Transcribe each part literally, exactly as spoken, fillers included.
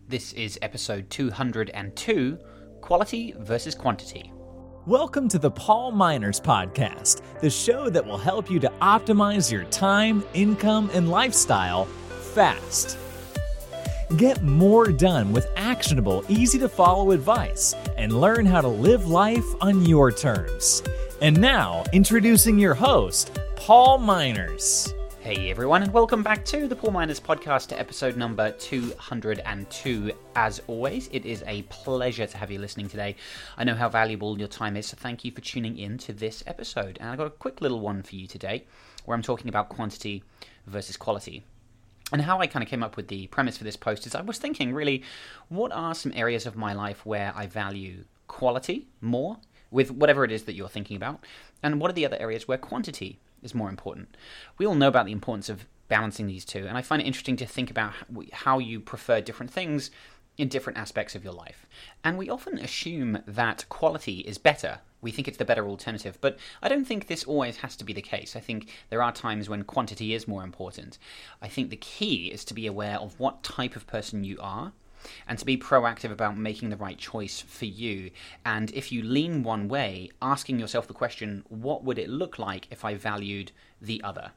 This is episode two hundred two, Quality versus Quantity. Welcome to the Paul Miners Podcast, the show that will help you to optimize your time, income, and lifestyle fast. Get more done with actionable, easy-to-follow advice and learn how to live life on your terms. And now, introducing your host, Paul Miners. Hey everyone, and welcome back to the Paul Miners Podcast, to episode number two hundred two. As always, it is a pleasure to have you listening today. I know how valuable your time is, so thank you for tuning in to this episode. And I've got a quick little one for you today, where I'm talking about quantity versus quality. And how I kind of came up with the premise for this post is I was thinking, really, what are some areas of my life where I value quality more, with whatever it is that you're thinking about, and what are the other areas where quantity is more important? We all know about the importance of balancing these two, and I find it interesting to think about how you prefer different things in different aspects of your life. And we often assume that quality is better. We think it's the better alternative, but I don't think this always has to be the case. I think there are times when quantity is more important. I think the key is to be aware of what type of person you are, and to be proactive about making the right choice for you. And if you lean one way, asking yourself the question, what would it look like if I valued the other?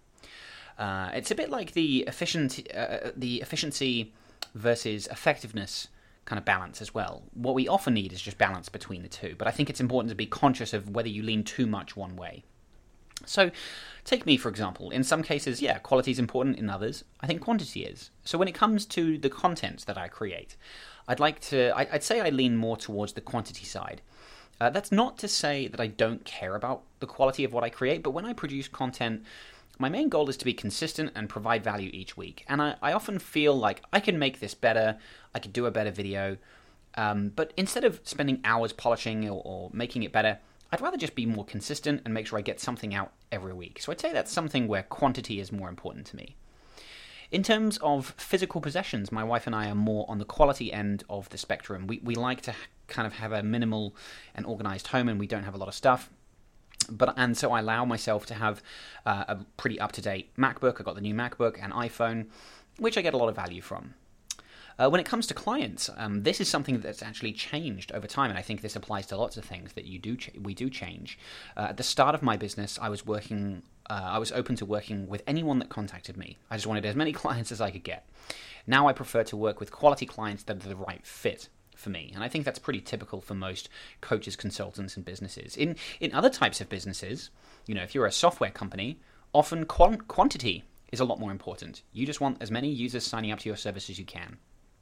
Uh, it's a bit like the efficient, uh, the efficiency versus effectiveness kind of balance as well. What we often need is just balance between the two, but I think it's important to be conscious of whether you lean too much one way. So, take me for example. In some cases, yeah, quality is important. In others, I think quantity is. So when it comes to the content that I create, I'd like to, I'd say I lean more towards the quantity side. Uh, that's not to say that I don't care about the quality of what I create, but when I produce content, my main goal is to be consistent and provide value each week. And I, I often feel like I can make this better, I could do a better video, um, but instead of spending hours polishing or, or making it better, I'd rather just be more consistent and make sure I get something out every week. So I'd say that's something where quantity is more important to me. In terms of physical possessions, my wife and I are more on the quality end of the spectrum. We we like to kind of have a minimal and organized home, and we don't have a lot of stuff. But and so I allow myself to have uh, a pretty up-to-date MacBook. I got the new MacBook and iPhone, which I get a lot of value from. Uh, when it comes to clients, um, this is something that's actually changed over time, and I think this applies to lots of things that you do ch- we do change. Uh, at the start of my business, I was working, uh, I was open to working with anyone that contacted me. I just wanted as many clients as I could get. Now I prefer to work with quality clients that are the right fit for me, and I think that's pretty typical for most coaches, consultants, and businesses. In in other types of businesses, you know, if you're a software company, often quant- quantity is a lot more important. You just want as many users signing up to your service as you can.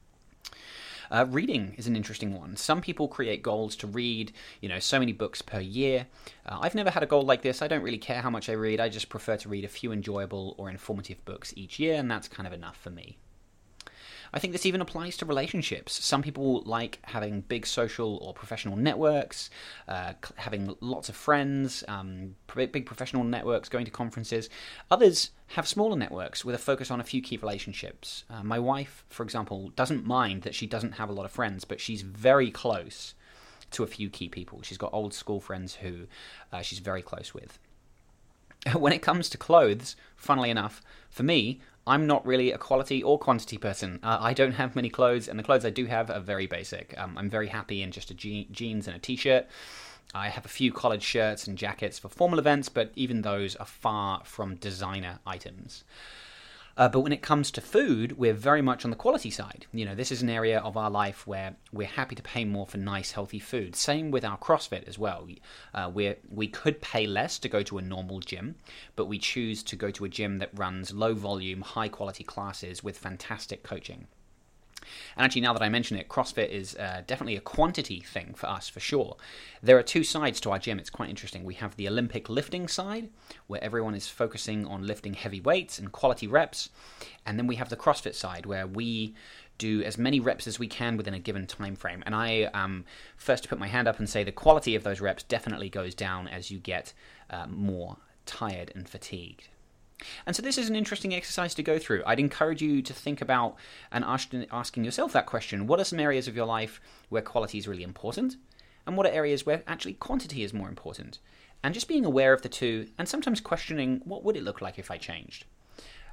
Uh, reading is an interesting one. Some people create goals to read, you know, so many books per year. Uh, I've never had a goal like this. I don't really care how much I read. I just prefer to read a few enjoyable or informative books each year, and that's kind of enough for me. I think this even applies to relationships. Some people like having big social or professional networks, uh, having lots of friends, um, big professional networks, going to conferences. Others have smaller networks with a focus on a few key relationships. Uh, my wife, for example, doesn't mind that she doesn't have a lot of friends, but she's very close to a few key people. She's got old school friends who uh, she's very close with. When it comes to clothes, funnily enough, for me, I'm not really a quality or quantity person. Uh, I don't have many clothes, and the clothes I do have are very basic. Um, I'm very happy in just a je- jeans and a t-shirt. I have a few collared shirts and jackets for formal events, but even those are far from designer items. Uh, but when it comes to food, we're very much on the quality side. You know, this is an area of our life where we're happy to pay more for nice, healthy food. Same with our CrossFit as well. Uh, we we could pay less to go to a normal gym, but we choose to go to a gym that runs low-volume, high-quality classes with fantastic coaching. And actually, now that I mention it, CrossFit is uh, definitely a quantity thing for us, for sure. There are two sides to our gym. It's quite interesting. We have the Olympic lifting side, where everyone is focusing on lifting heavy weights and quality reps. And then we have the CrossFit side, where we do as many reps as we can within a given time frame. And I um, first to put my hand up and say the quality of those reps definitely goes down as you get uh, more tired and fatigued. And so this is an interesting exercise to go through. I'd encourage you to think about and ask, asking yourself that question. What are some areas of your life where quality is really important? And what are areas where actually quantity is more important? And just being aware of the two and sometimes questioning, what would it look like if I changed?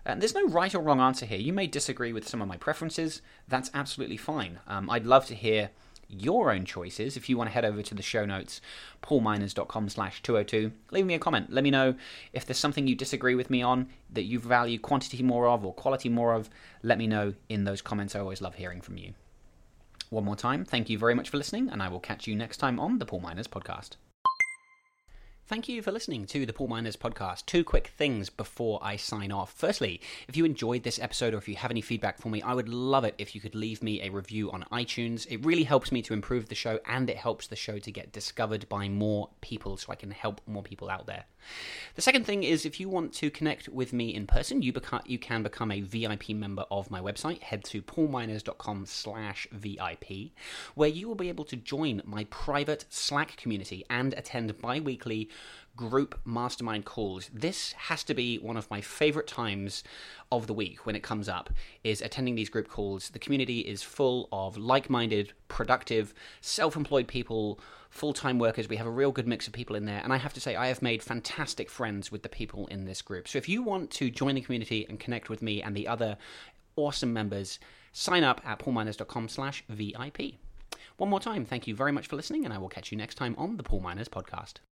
And there's no right or wrong answer here. You may disagree with some of my preferences. That's absolutely fine. Um, I'd love to hear your own choices. If you want to head over to the show notes, paulminers.com slash 202, leave me a comment. Let me know if there's something you disagree with me on, that you value quantity more of or quality more of. Let me know in those comments. I always love hearing from you. One more time, thank you very much for listening, and I will catch you next time on the Paul Miners Podcast. Thank you for listening to the Paul Miners Podcast. Two quick things before I sign off. Firstly, if you enjoyed this episode or if you have any feedback for me, I would love it if you could leave me a review on iTunes. It really helps me to improve the show, and it helps the show to get discovered by more people so I can help more people out there. The second thing is, if you want to connect with me in person, you, beca- you can become a V I P member of my website. Head to paulminers.com slash VIP, where you will be able to join my private Slack community and attend bi-weekly group mastermind calls. This has to be one of my favorite times of the week when it comes up, is attending these group calls. The community is full of like-minded, productive, self-employed people, full-time workers. We have a real good mix of people in there, and I have to say I have made fantastic friends with the people in this group. So if you want to join the community and connect with me and the other awesome members, sign up at paulminers.com slash VIP. One more time, thank you very much for listening, and I will catch you next time on the Paul Miners Podcast.